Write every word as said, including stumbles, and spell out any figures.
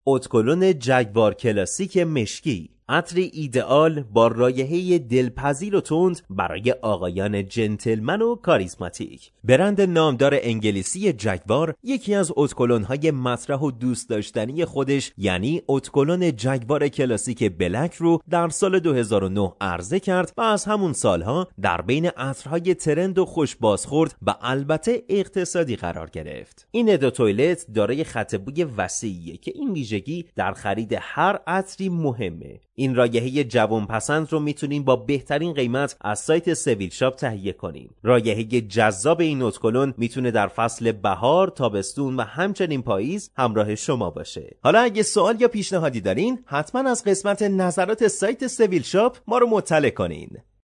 اتکلون جگوار کلاسیک مشکی، عطری ایدئال با رایحه دلپذیر و تند برای آقایان جنتلمن و کاریزماتیک. برند نامدار انگلیسی جگوار یکی از اتکلون‌های مطرح و دوست داشتنی خودش یعنی اتکلون جگوار کلاسیک بلک رو در سال دو هزار و نه عرضه کرد و از همون سالها در بین عطرهای ترند و خوش بازخورد و البته اقتصادی قرار گرفت. این ادو تویلت دارای خط بوی وسیعیه که این ویژگی در خرید هر عطری مهمه. این رایحه جوانپسند رو میتونین با بهترین قیمت از سایت سویل شاپ تهیه کنین. رایحه جذاب این اتکلون میتونه در فصل بهار، تابستون و همچنین پاییز همراه شما باشه. حالا اگه سوال یا پیشنهادی دارین حتما از قسمت نظرات سایت سویل شاپ ما رو مطلع کنین.